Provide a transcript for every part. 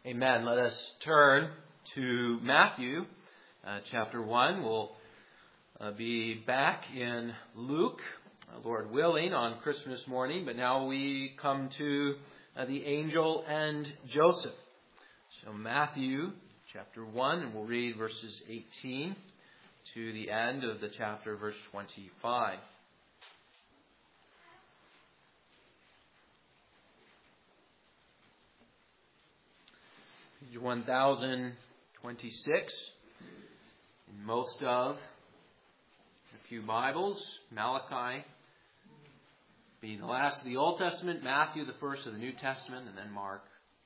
Amen. Let us turn to Matthew chapter 1. We'll be back in Luke, Lord willing, on Christmas morning. But now we come to the angel and Joseph. So Matthew chapter 1, and we'll read verses 18 to the end of the chapter, verse 25. Page 1026 in most of a few Bibles. Malachi being the last of the Old Testament, Matthew the first of the New Testament, and then Mark.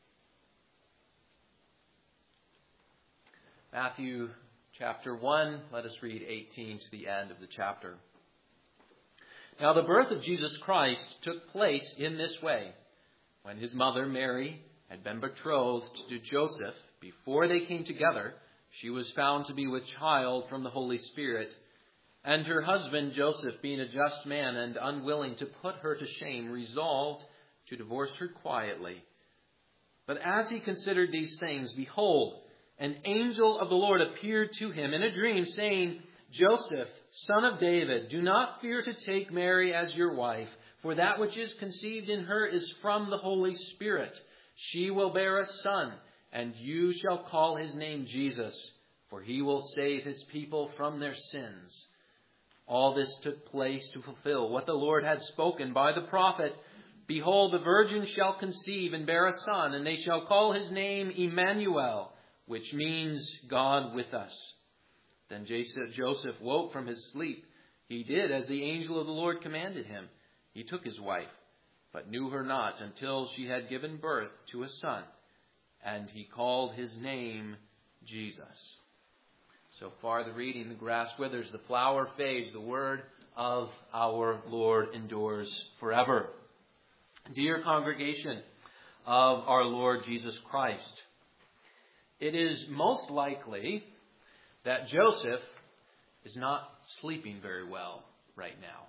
Matthew chapter 1, let us read 18 to the end of the chapter. Now the birth of Jesus Christ took place in this way. When his mother Mary had been betrothed to Joseph, before they came together, she was found to be with child from the Holy Spirit. And her husband Joseph, being a just man and unwilling to put her to shame, resolved to divorce her quietly. But as he considered these things, behold, an angel of the Lord appeared to him in a dream, saying, Joseph, son of David, do not fear to take Mary as your wife, for that which is conceived in her is from the Holy Spirit. She will bear a son, and you shall call his name Jesus, for he will save his people from their sins. All this took place to fulfill what the Lord had spoken by the prophet. Behold, the virgin shall conceive and bear a son, and they shall call his name Emmanuel, which means God with us. Then Joseph woke from his sleep. He did as the angel of the Lord commanded him. He took his wife, but knew her not until she had given birth to a son, and he called his name Jesus. So far the reading, the grass withers, the flower fades, the word of our Lord endures forever. Dear congregation of our Lord Jesus Christ, it is most likely that Joseph is not sleeping very well right now.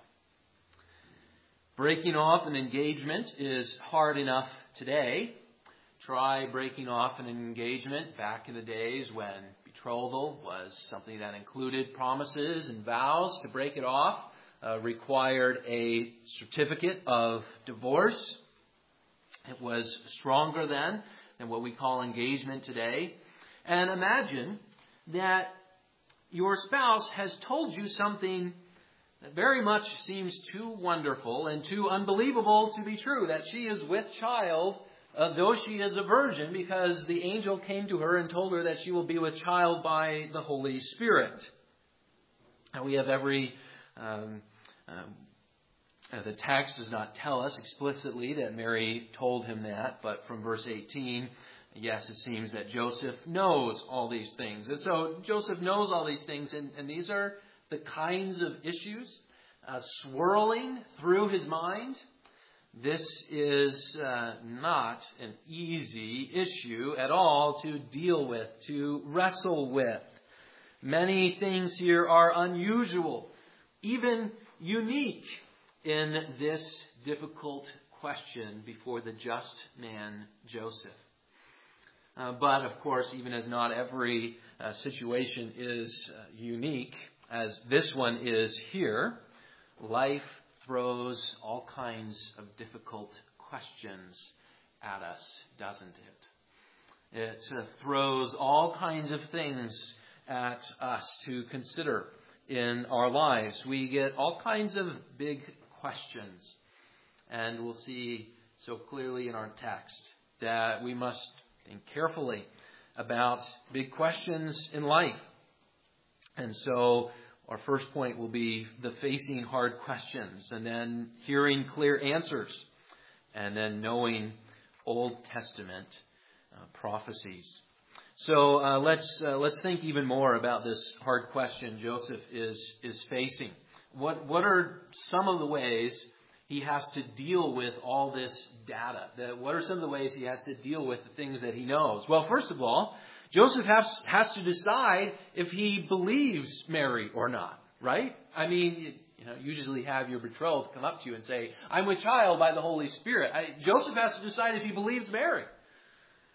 Breaking off an engagement is hard enough today. Try breaking off an engagement back in the days when betrothal was something that included promises and vows. To break it off required a certificate of divorce. It was stronger then than what we call engagement today. And imagine that your spouse has told you something that very much seems too wonderful and too unbelievable to be true, that she is with child, though she is a virgin, because the angel came to her and told her that she will be with child by the Holy Spirit. And we have the text does not tell us explicitly that Mary told him that, but from verse 18, yes, it seems that Joseph knows all these things. And so Joseph knows all these things, and these are the kinds of issues swirling through his mind. This is not an easy issue at all to deal with, to wrestle with. Many things here are unusual, even unique in this difficult question before the just man Joseph. But, of course, even as not every situation is unique, as this one is here, life throws all kinds of difficult questions at us, doesn't it? It throws all kinds of things at us to consider in our lives. We get all kinds of big questions. And we'll see so clearly in our text that we must think carefully about big questions in life. And so our first point will be the facing hard questions, and then hearing clear answers, and then Old Testament prophecies. So let's think even more about this hard question Joseph is facing. What are some of the ways he has to deal with all this data? What are some of the ways he has to deal with the things that he knows? Well, first of all, Joseph has to decide if he believes Mary or not, right? I mean, you usually have your betrothed come up to you and say, I'm with child by the Holy Spirit. Joseph has to decide if he believes Mary.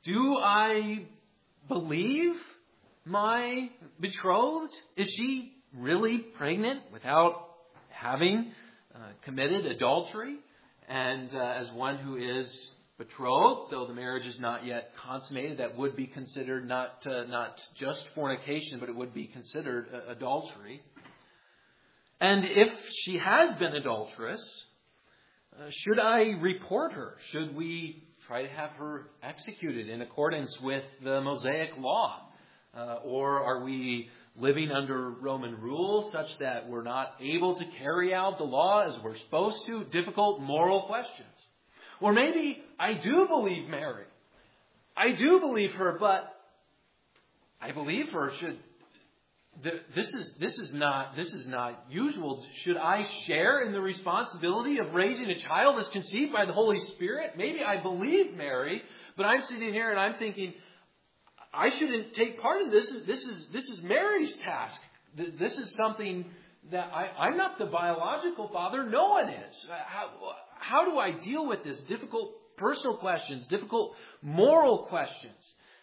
Do I believe my betrothed? Is she really pregnant without having committed adultery? And as one who is betrothed, though the marriage is not yet consummated, that would be considered not just fornication, but it would be considered adultery. And if she has been adulterous, should I report her? Should we try to have her executed in accordance with the Mosaic law? Or are we living under Roman rule such that we're not able to carry out the law as we're supposed to? Difficult moral questions. Or maybe I do believe Mary. I do believe her, but I believe her. This is not usual. Should I share in the responsibility of raising a child that's conceived by the Holy Spirit? Maybe I believe Mary, but I'm sitting here and I'm thinking, I shouldn't take part in this. This is Mary's task. This is something that I'm not the biological father. No one is. How do I deal with this? Difficult personal questions, difficult moral questions.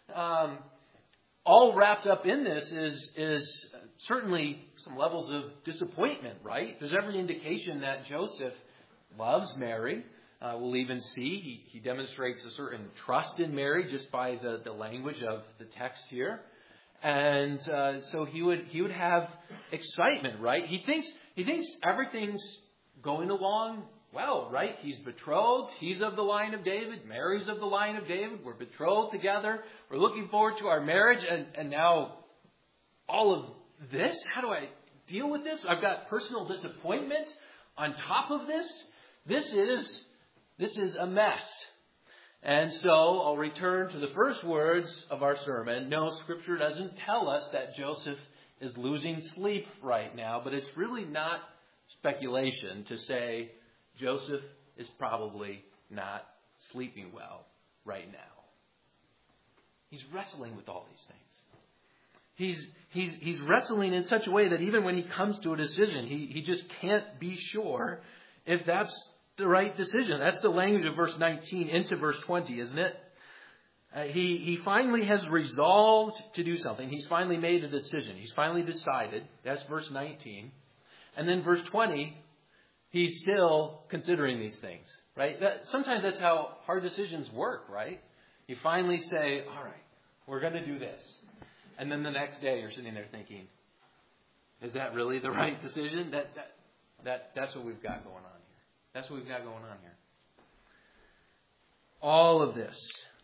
All wrapped up in this is certainly some levels of disappointment, right? There's every indication that Joseph loves Mary. We'll even see he demonstrates a certain trust in Mary just by the language of the text here. And so he would have excitement, right? He thinks everything's going along well, right? He's betrothed. He's of the line of David. Mary's of the line of David. We're betrothed together. We're looking forward to our marriage. And now all of this, how do I deal with this? I've got personal disappointment on top of this. This is a mess. And so I'll return to the first words of our sermon. No, Scripture doesn't tell us that Joseph is losing sleep right now, but it's really not speculation to say Joseph is probably not sleeping well right now. He's wrestling with all these things. He's wrestling in such a way that even when he comes to a decision, he just can't be sure if that's the right decision. That's the language of verse 19 into verse 20, isn't it? He finally has resolved to do something. He's finally made a decision. He's finally decided. That's verse 19. And then verse 20, he's still considering these things, right? Sometimes that's how hard decisions work, right? You finally say, all right, we're going to do this. And then the next day you're sitting there thinking, is that really the right decision? That's what we've got going on here. That's what we've got going on here. All of this.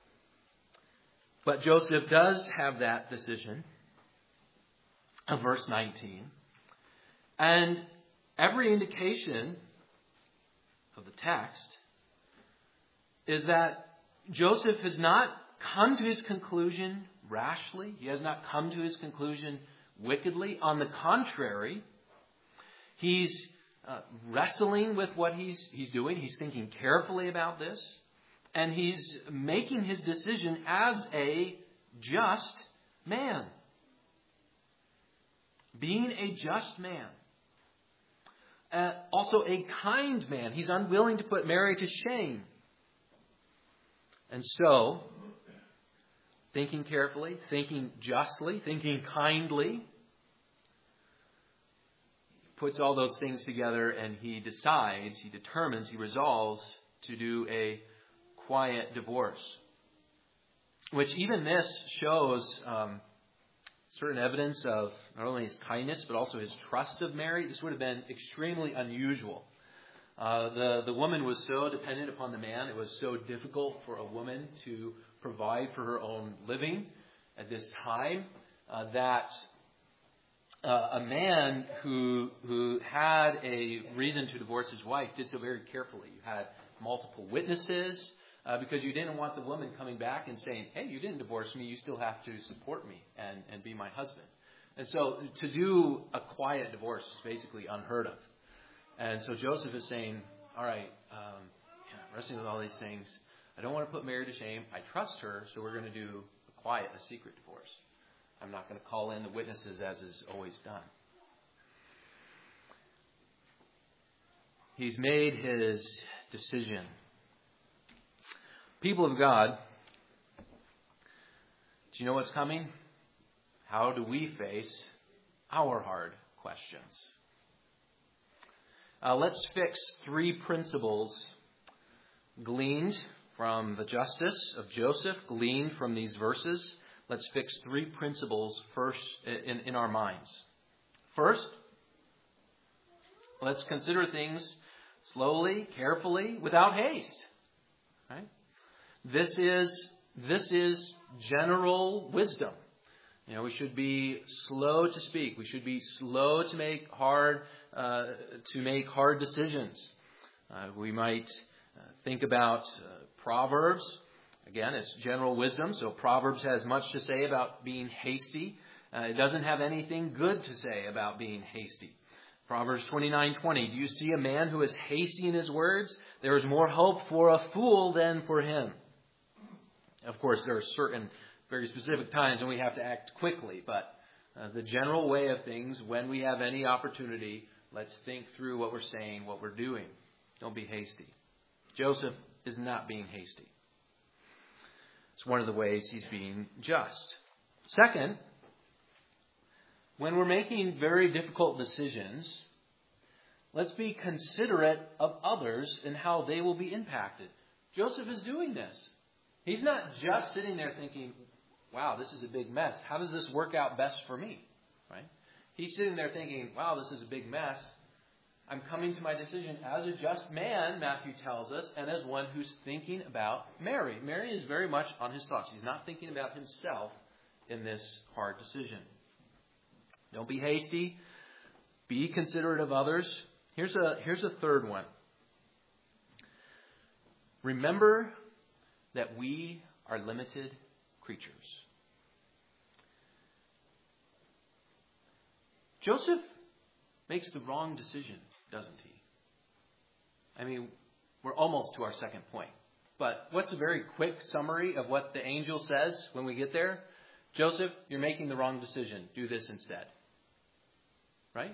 But Joseph does have that decision of verse 19. And every indication of the text is that Joseph has not come to his conclusion rashly. He has not come to his conclusion wickedly. On the contrary, he's wrestling with what he's doing. He's thinking carefully about this. And he's making his decision as a just man. Being a just man. Also a kind man. He's unwilling to put Mary to shame. And so, thinking carefully, thinking justly, thinking kindly, puts all those things together and he decides, he determines, he resolves to do a quiet divorce. Which even this shows certain evidence of not only his kindness, but also his trust of Mary. This would have been extremely unusual. The woman was so dependent upon the man. It was so difficult for a woman to provide for her own living at this time that a man who had a reason to divorce his wife did so very carefully. You had multiple witnesses because you didn't want the woman coming back and saying, hey, you didn't divorce me. You still have to support me and be my husband. And so to do a quiet divorce is basically unheard of. And so Joseph is saying, all right, wrestling with all these things. I don't want to put Mary to shame. I trust her, so we're going to do a quiet, a secret divorce. I'm not going to call in the witnesses as is always done. He's made his decision. People of God, you know what's coming? How do we face our hard questions? Let's fix 3 principles gleaned from the justice of Joseph, gleaned from these verses. Let's fix 3 principles first in our minds. First, let's consider things slowly, carefully, without haste. Right? This is general wisdom. We should be slow to speak. We should be slow to make hard decisions. We might think about Proverbs. Again, it's general wisdom. So Proverbs has much to say about being hasty. It doesn't have anything good to say about being hasty. Proverbs 29:20. Do you see a man who is hasty in his words? There is more hope for a fool than for him. Of course, there are certain very specific times when we have to act quickly, but the general way of things, when we have any opportunity, let's think through what we're saying, what we're doing. Don't be hasty. Joseph is not being hasty. It's one of the ways he's being just. Second, when we're making very difficult decisions, let's be considerate of others and how they will be impacted. Joseph is doing this. He's not just sitting there thinking, wow, this is a big mess. How does this work out best for me? Right? He's sitting there thinking, wow, this is a big mess. I'm coming to my decision as a just man, Matthew tells us, and as one who's thinking about Mary. Mary is very much on his thoughts. He's not thinking about himself in this hard decision. Don't be hasty. Be considerate of others. Here's a third one. Remember that we are limited creatures. Joseph makes the wrong decision, doesn't he? I mean, we're almost to our second point. But what's a very quick summary of what the angel says when we get there? Joseph, you're making the wrong decision. Do this instead. Right?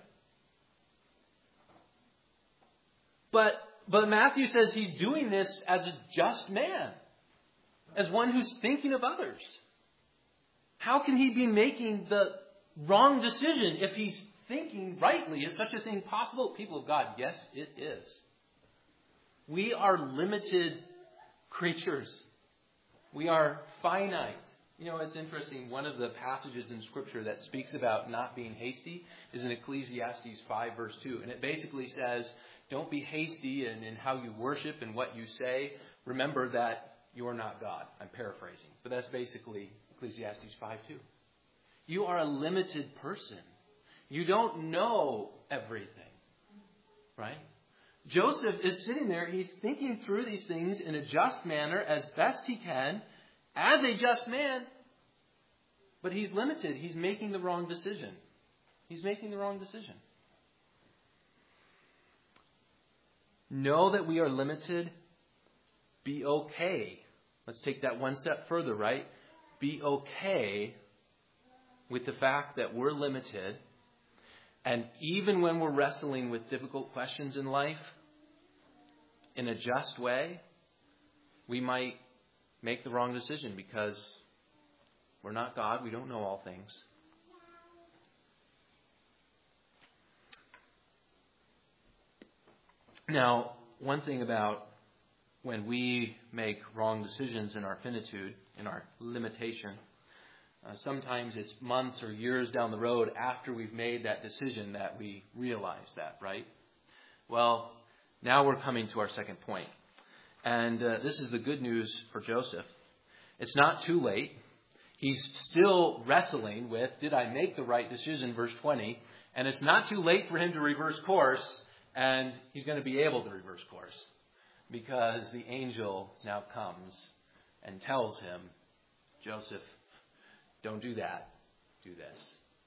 But Matthew says he's doing this as a just man, as one who's thinking of others. How can he be making the wrong decision if he's thinking rightly? Is such a thing possible? People of God, yes, it is. We are limited creatures. We are finite. It's interesting. One of the passages in Scripture that speaks about not being hasty is in Ecclesiastes 5, verse 2. And it basically says, don't be hasty in how you worship and what you say. Remember that you are not God. I'm paraphrasing. But that's basically Ecclesiastes 5, 2. You are a limited person. You don't know everything. Right? Joseph is sitting there. He's thinking through these things in a just manner as best he can, as a just man. But he's limited. He's making the wrong decision. He's making the wrong decision. Know that we are limited. Be okay. Let's take that one step further, right? Be okay with the fact that we're limited. And even when we're wrestling with difficult questions in life, in a just way, we might make the wrong decision because we're not God. We don't know all things. Now, one thing about when we make wrong decisions in our finitude, in our limitation, sometimes it's months or years down the road after we've made that decision that we realize that, right? Well, now we're coming to our second point. And this is the good news for Joseph. It's not too late. He's still wrestling with, did I make the right decision, verse 20. And it's not too late for him to reverse course. And he's going to be able to reverse course. Because the angel now comes and tells him, Joseph, don't do that. Do this.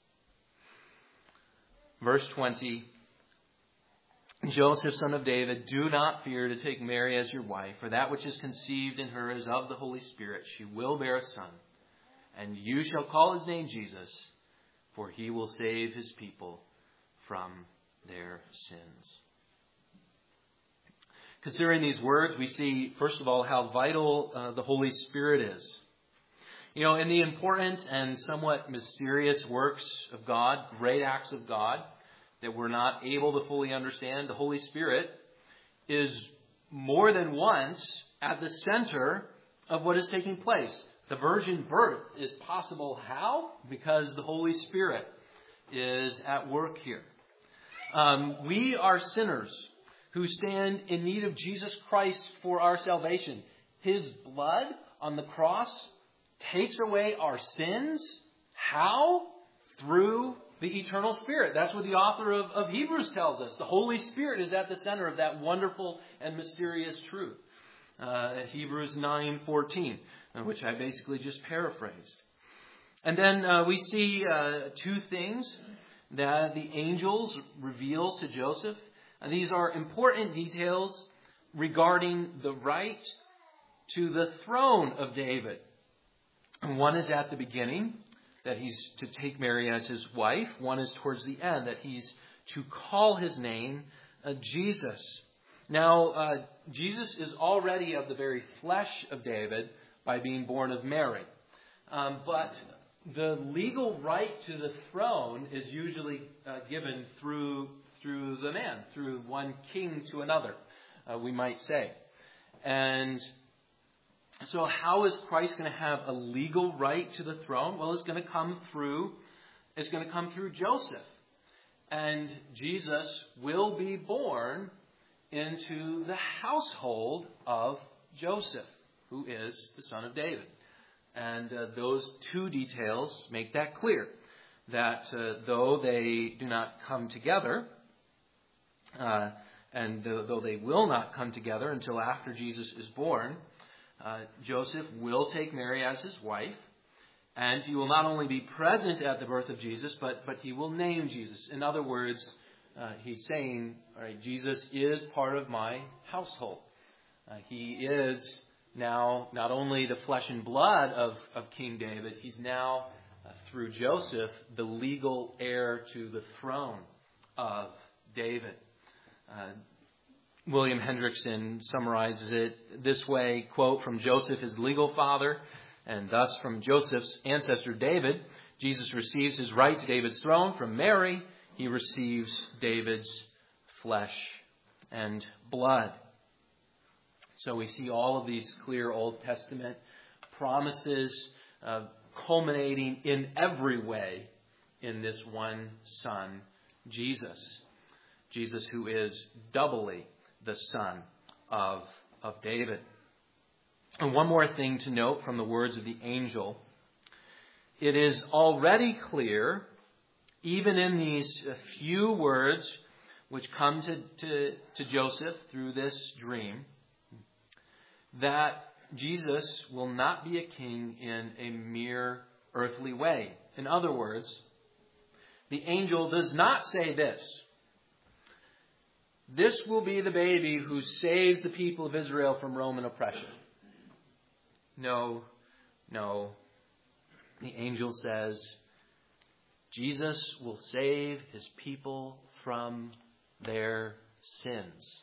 Verse 20. Joseph, son of David, do not fear to take Mary as your wife, for that which is conceived in her is of the Holy Spirit. She will bear a son, and you shall call his name Jesus, for he will save his people from their sins. Considering these words, we see, first of all, how vital the Holy Spirit is. In the important and somewhat mysterious works of God, great acts of God that we're not able to fully understand, the Holy Spirit is more than once at the center of what is taking place. The virgin birth is possible. How? Because the Holy Spirit is at work here. We are sinners who stand in need of Jesus Christ for our salvation. His blood on the cross takes away our sins. How? Through the eternal Spirit. That's what the author of Hebrews tells us. The Holy Spirit is at the center of that wonderful and mysterious truth. Hebrews 9:14, which I basically just paraphrased. And then we see two things that the angels reveals to Joseph. And these are important details regarding the right to the throne of David. And one is at the beginning, that he's to take Mary as his wife. One is towards the end, that he's to call his name Jesus. Now, Jesus is already of the very flesh of David by being born of Mary. But the legal right to the throne is usually given through the man, through one king to another, we might say. And so how is Christ going to have a legal right to the throne? Well, it's going to come through Joseph. And Jesus will be born into the household of Joseph, who is the son of David. And those two details make that clear, that though they do not come together, and though they will not come together until after Jesus is born, Joseph will take Mary as his wife, and he will not only be present at the birth of Jesus, but he will name Jesus. In other words, he's saying, all right, Jesus is part of my household. He is now not only the flesh and blood of King David, he's now, through Joseph, the legal heir to the throne of David. William Hendrickson summarizes it this way, quote, "From Joseph, his legal father, and thus from Joseph's ancestor David, Jesus receives his right to David's throne. From Mary, he receives David's flesh and blood." So we see all of these clear Old Testament promises culminating in every way in this one Son, Jesus. Jesus, who is doubly the Son of David. And one more thing to note from the words of the angel. It is already clear, even in these few words which come to Joseph through this dream, that Jesus will not be a king in a mere earthly way. In other words, the angel does not say this: "This will be the baby who saves the people of Israel from Roman oppression." No. The angel says, Jesus will save his people from their sins.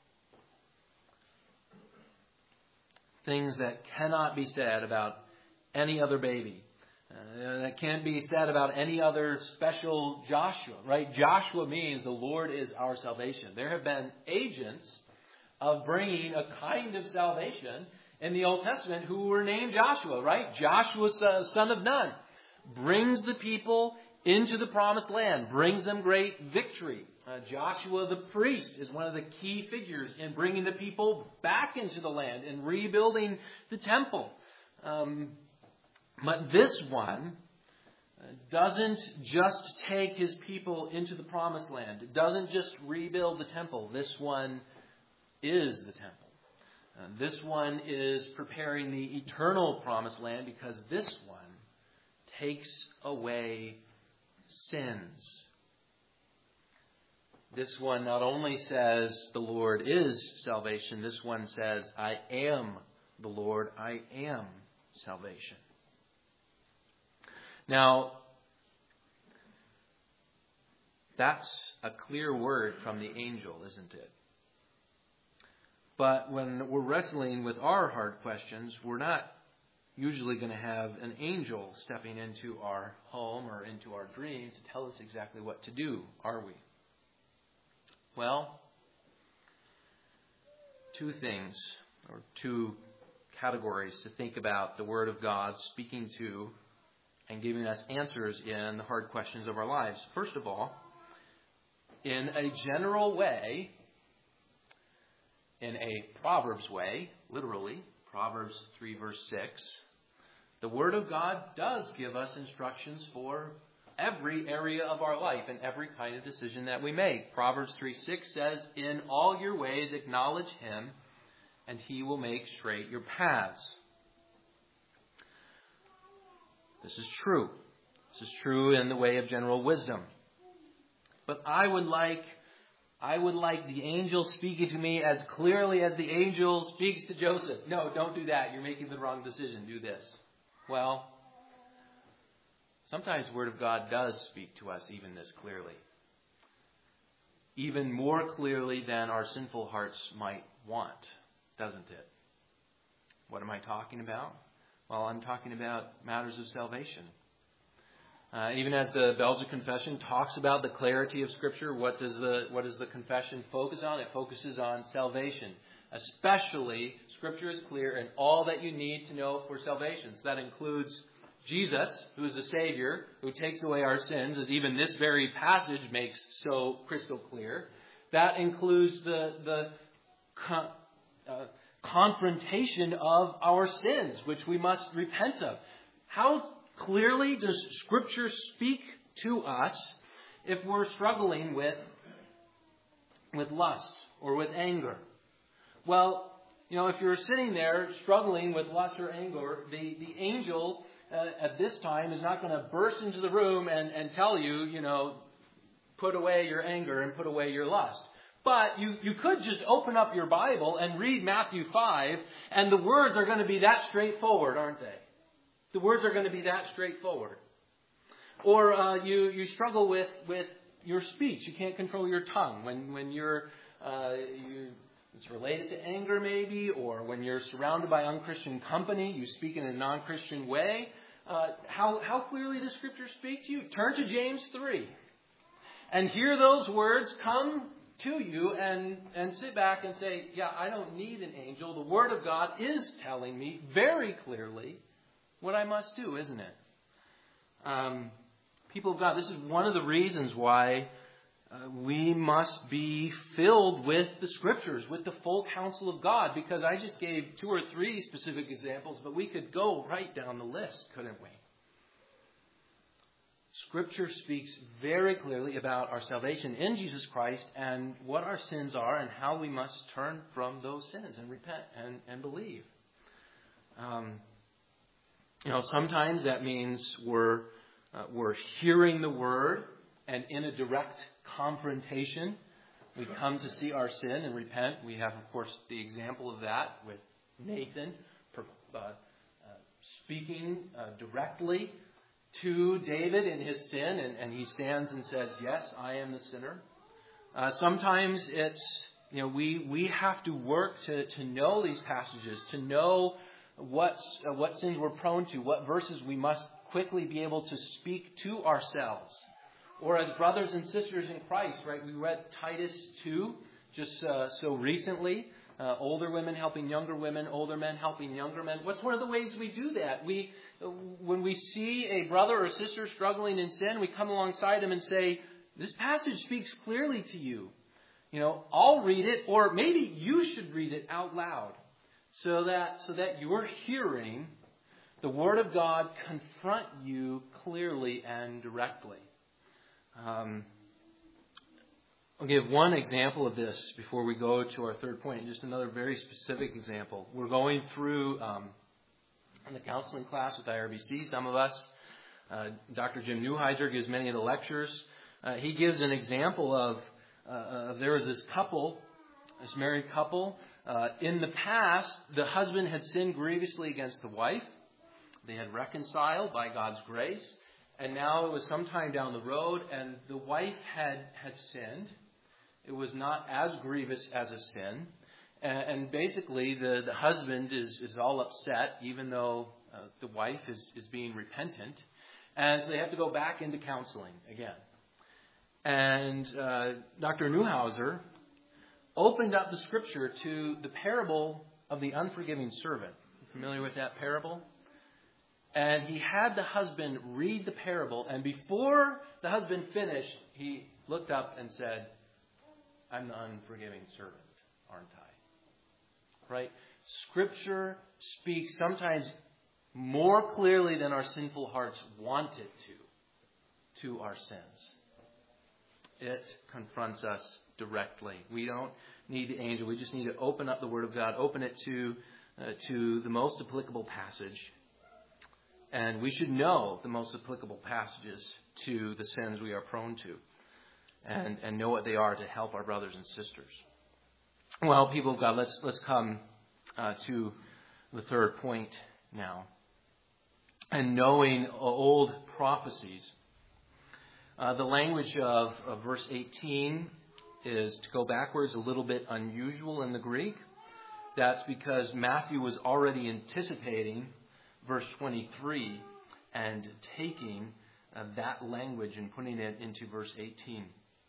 Things that cannot be said about any other baby. That can't be said about any other special Joshua, right? Joshua means the Lord is our salvation. There have been agents of bringing a kind of salvation in the Old Testament who were named Joshua, right? Joshua, son of Nun, brings the people into the promised land, brings them great victory. Joshua the priest is one of the key figures in bringing the people back into the land and rebuilding the temple. But this one doesn't just take his people into the promised land. It doesn't just rebuild the temple. This one is the temple. This one is preparing the eternal promised land, because this one takes away sins. This one not only says the Lord is salvation, this one says, I am the Lord, I am salvation. Now, that's a clear word from the angel, isn't it? But when we're wrestling with our hard questions, we're not usually going to have an angel stepping into our home or into our dreams to tell us exactly what to do, are we? Well, two things, or two categories to think about the Word of God speaking to and giving us answers in the hard questions of our lives. First of all, in a general way, in a Proverbs way, literally, Proverbs 3 verse 6, the Word of God does give us instructions for every area of our life and every kind of decision that we make. Proverbs 3:6 says, "In all your ways acknowledge Him, and He will make straight your paths." This is true. This is true in the way of general wisdom. But I would like the angel speaking to me as clearly as the angel speaks to Joseph. No, don't do that. You're making the wrong decision. Do this. Well, sometimes the Word of God does speak to us even this clearly. Even more clearly than our sinful hearts might want, doesn't it? What am I talking about? Well, I'm talking about matters of salvation. Even as the Belgian Confession talks about the clarity of Scripture, what does the confession focus on? It focuses on salvation. Especially, Scripture is clear in all that you need to know for salvation. So that includes Jesus, who is the Savior, who takes away our sins, as even this very passage makes so crystal clear. That includes the confrontation of our sins, which we must repent of. How clearly does Scripture speak to us if we're struggling with lust or with anger? Well, if you're sitting there struggling with lust or anger, the angel at this time is not going to burst into the room and tell you, put away your anger and put away your lust. But you could just open up your Bible and read Matthew 5, and the words are going to be that straightforward, aren't they? The words are going to be that straightforward. Or you struggle with your speech. You can't control your tongue. When it's related to anger maybe, or when you're surrounded by unchristian company, you speak in a non-Christian way. How clearly does Scripture speak to you? Turn to James 3 and hear those words come to you and sit back and say, yeah, I don't need an angel. The Word of God is telling me very clearly what I must do, isn't it? People of God, this is one of the reasons why we must be filled with the Scriptures, with the full counsel of God, because I just gave 2 or 3 specific examples, but we could go right down the list, couldn't we? Scripture speaks very clearly about our salvation in Jesus Christ and what our sins are and how we must turn from those sins and repent and believe. Sometimes that means we're hearing the Word, and in a direct confrontation, we come to see our sin and repent. We have, of course, the example of that with Nathan speaking directly to David in his sin, and he stands and says, yes, I am the sinner. Sometimes it's, we have to work to know these passages, to know what sins we're prone to, what verses we must quickly be able to speak to ourselves. Or as brothers and sisters in Christ, right? We read Titus 2 just so recently. Older women helping younger women, older men helping younger men. What's one of the ways we do that? When we see a brother or sister struggling in sin, we come alongside them and say, this passage speaks clearly to you. I'll read it, or maybe you should read it out loud so that you're hearing the Word of God confront you clearly and directly. I'll give one example of this before we go to our third point, just another very specific example. We're going through in the counseling class with IRBC, some of us. Dr. Jim Neuheiser gives many of the lectures. He gives an example of there was this couple, this married couple. In the past, the husband had sinned grievously against the wife. They had reconciled by God's grace. And now it was sometime down the road, and the wife had sinned. It was not as grievous as a sin. And basically, the husband is all upset, even though the wife is being repentant, and so they have to go back into counseling again. And Dr. Neuhauser opened up the Scripture to the parable of the unforgiving servant. Familiar with that parable? And he had the husband read the parable, and before the husband finished, he looked up and said, "I'm the unforgiving servant, aren't I?" Right? Scripture speaks sometimes more clearly than our sinful hearts want it to our sins. It confronts us directly. We don't need the angel. We just need to open up the Word of God, open it to the most applicable passage. And we should know the most applicable passages to the sins we are prone to and know what they are to help our brothers and sisters. Well, people of God, let's come to the third point now. And knowing old prophecies. The language of verse 18 is, to go backwards, a little bit unusual in the Greek. That's because Matthew was already anticipating verse 23 and taking that language and putting it into verse 18.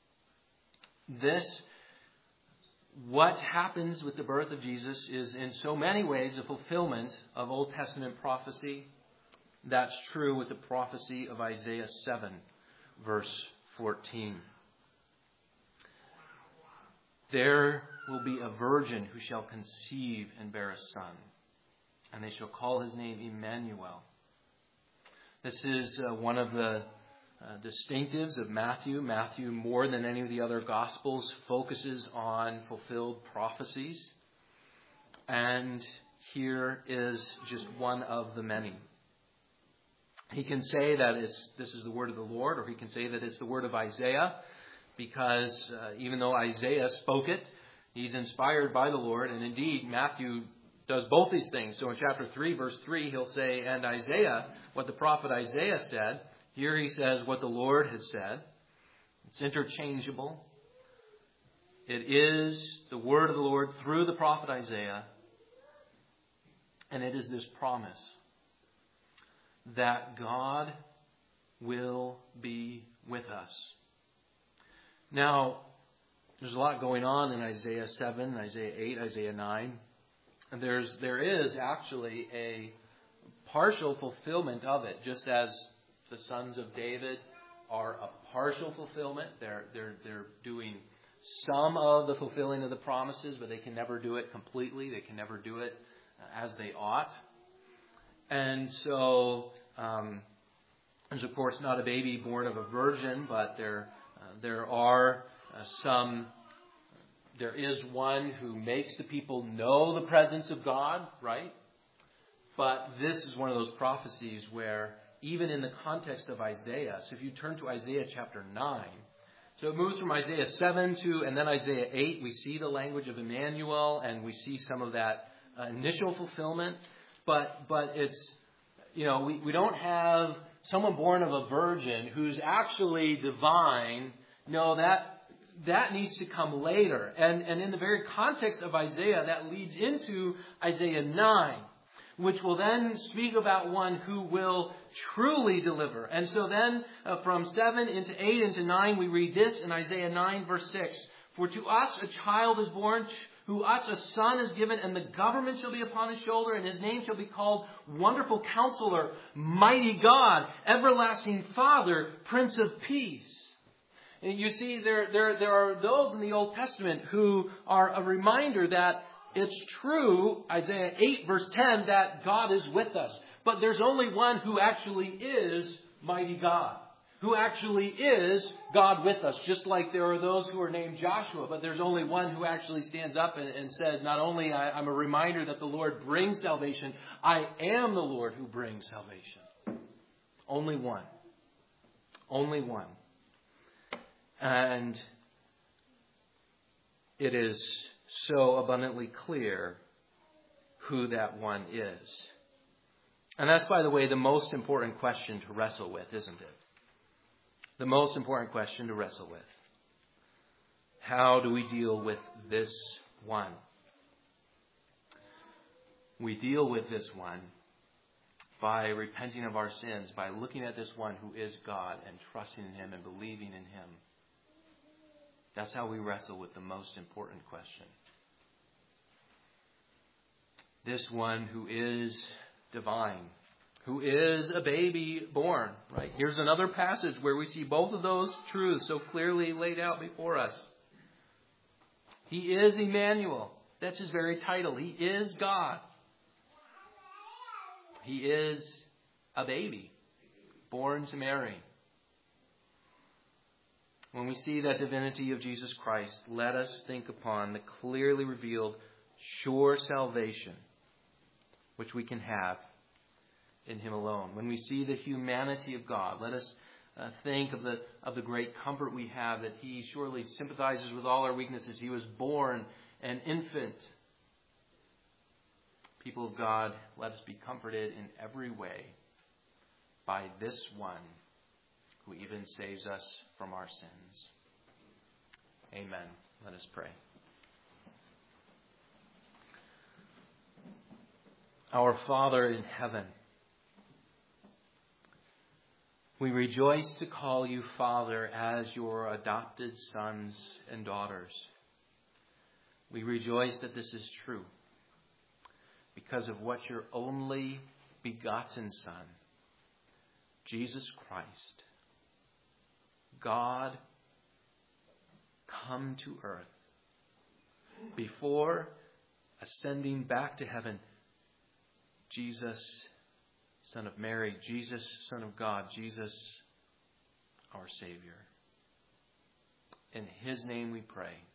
What happens with the birth of Jesus is in so many ways a fulfillment of Old Testament prophecy. That's true with the prophecy of Isaiah 7, verse 14. There will be a virgin who shall conceive and bear a son, and they shall call his name Emmanuel. This is one of the distinctives of Matthew. Matthew, more than any of the other Gospels, focuses on fulfilled prophecies. And here is just one of the many. He can say that this is the word of the Lord, or he can say that it's the word of Isaiah, because even though Isaiah spoke it, he's inspired by the Lord. And indeed, Matthew does both these things. So in chapter 3, verse 3, he'll say, "And Isaiah," what the prophet Isaiah said. Here he says what the Lord has said. It's interchangeable. It is the word of the Lord through the prophet Isaiah. And it is this promise that God will be with us. Now, there's a lot going on in Isaiah 7, Isaiah 8, Isaiah 9. And there is actually a partial fulfillment of it, just as the sons of David are a partial fulfillment. They're doing some of the fulfilling of the promises, but they can never do it completely. They can never do it as they ought. And so there's, of course, not a baby born of a virgin, but there is one who makes the people know the presence of God, right? But this is one of those prophecies where, even in the context of Isaiah, so if you turn to Isaiah chapter 9, so it moves from Isaiah 7 to, and then Isaiah 8, we see the language of Emmanuel, and we see some of that initial fulfillment. But it's, we don't have someone born of a virgin who's actually divine. No, that needs to come later. And in the very context of Isaiah, that leads into Isaiah 9, which will then speak about one who will truly deliver. And so then from 7 into 8 into 9, we read this in Isaiah 9, verse 6. "For to us a child is born, to us a son is given, and the government shall be upon his shoulder, and his name shall be called Wonderful Counselor, Mighty God, Everlasting Father, Prince of Peace." And you see, there are those in the Old Testament who are a reminder that it's true, Isaiah 8, verse 10, that God is with us. But there's only one who actually is mighty God, who actually is God with us. Just like there are those who are named Joshua, but there's only one who actually stands up and says, not only I'm a reminder that the Lord brings salvation, I am the Lord who brings salvation. Only one. Only one. And it is so abundantly clear who that one is. And that's, by the way, the most important question to wrestle with, isn't it? The most important question to wrestle with. How do we deal with this one? We deal with this one by repenting of our sins, by looking at this one who is God and trusting in Him and believing in Him. That's how we wrestle with the most important question. This one who is divine, who is a baby born, right? Here's another passage where we see both of those truths so clearly laid out before us. He is Emmanuel. That's His very title. He is God. He is a baby born to Mary. When we see that divinity of Jesus Christ, let us think upon the clearly revealed, sure salvation which we can have in Him alone. When we see the humanity of God, let us think of the great comfort we have that He surely sympathizes with all our weaknesses. He was born an infant. People of God, let us be comforted in every way by this one who even saves us from our sins. Amen. Let us pray. Our Father in heaven, we rejoice to call you Father as your adopted sons and daughters. We rejoice that this is true because of what your only begotten Son, Jesus Christ, God, come to earth. Before ascending back to heaven, Jesus, Son of Mary, Jesus, Son of God, Jesus, our Savior. In His name we pray.